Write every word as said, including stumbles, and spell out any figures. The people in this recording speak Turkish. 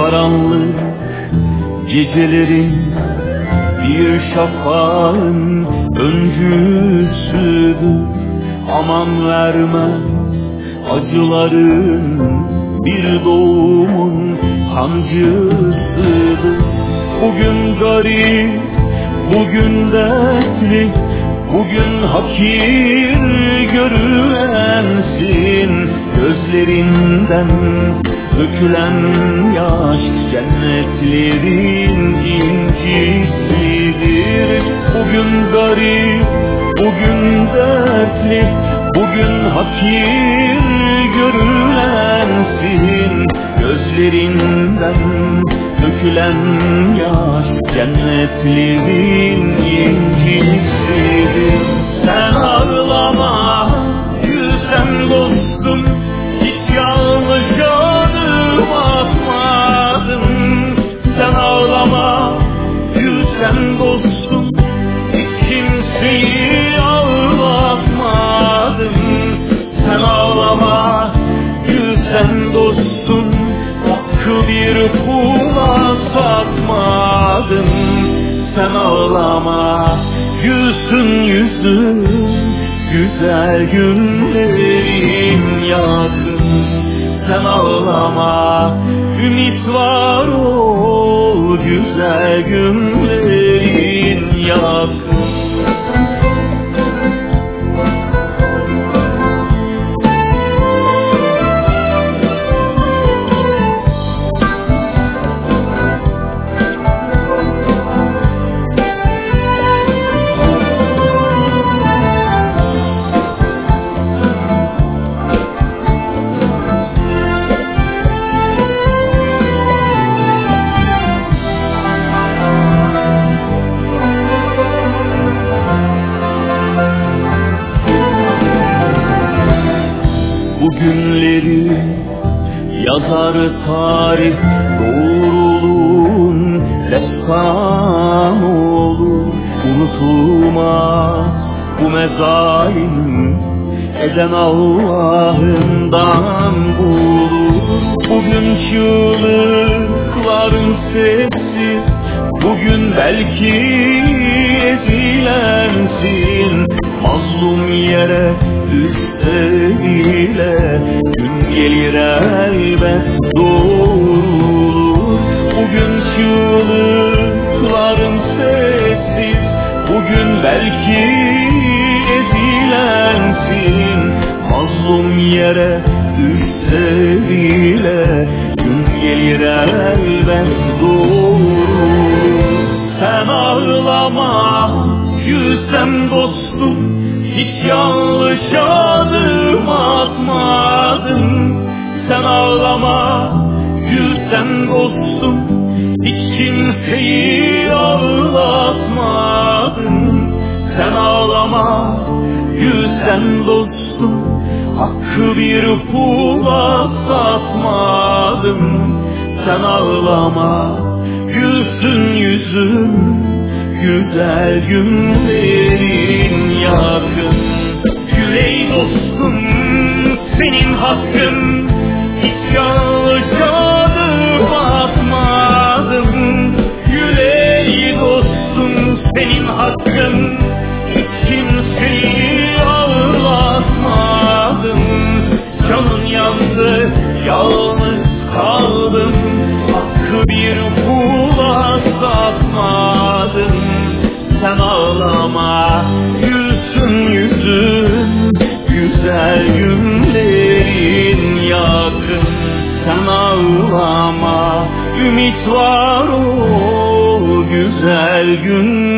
karanlık gecelerin bir şafağın öncüsüdür. Aman verme acıların bir doğumun sancısıdır. Bugün garip, bugün dertli, bugün hakir görülensin. Gözlerinden dökülen yaş cennetlerin incisidir. Bugün garip, bugün dertli, bugün hakir görülensin. Gözlerinden dökülen yaş cennetlerin incisidir. Sen ağlama gülsen dostum, hiç yanlış adım atmadım. Sen ağlama gülsen dostum, hiç kimseyi ağlatmadım. Sen ağlama gülsen dostum, hakkı bir kula satmadım. Sen ağlama gülsün yüzün, güzel günlerin yakın. Sen ağlama, ümit var ol, güzel günlerin yakın. Bugünleri yazar tarih, doğruluğun destan olur. Unutulmaz bu mezalim, eden Allah'ından bulur. Bugün çığlıkların sessiz, bugün belki ezilensin. Mazlum yere düşse bile gün gelir elbet doğrulur. Bugün çığlıkların sessiz, bugün belki ezilensin. Mazlum yere düşse bile gün gelir elbet doğrulur. Sen ağlama gülsem dostum, hiç yanlış adım atmadım. Sen ağlama gülsen dostum, hiç kimseyi ağlatmadın. Sen ağlama gülsen dostum, hakkı bir kula satmadım. Sen ağlama gülsün yüzün, güzel günlerin yakın. Gül ey dostum, senin hakkın, hiç yanlış adım atmadım. Gül ey dostum, senin hakkın, hiç kimseyi ağlatmadım. Canın yandı, yalnız kaldım, hakkı bir kula satmadım. Sen ağlama gülsün yüzün, güzel günlerin yakın. Sen ağlama, ümit var o güzel gün.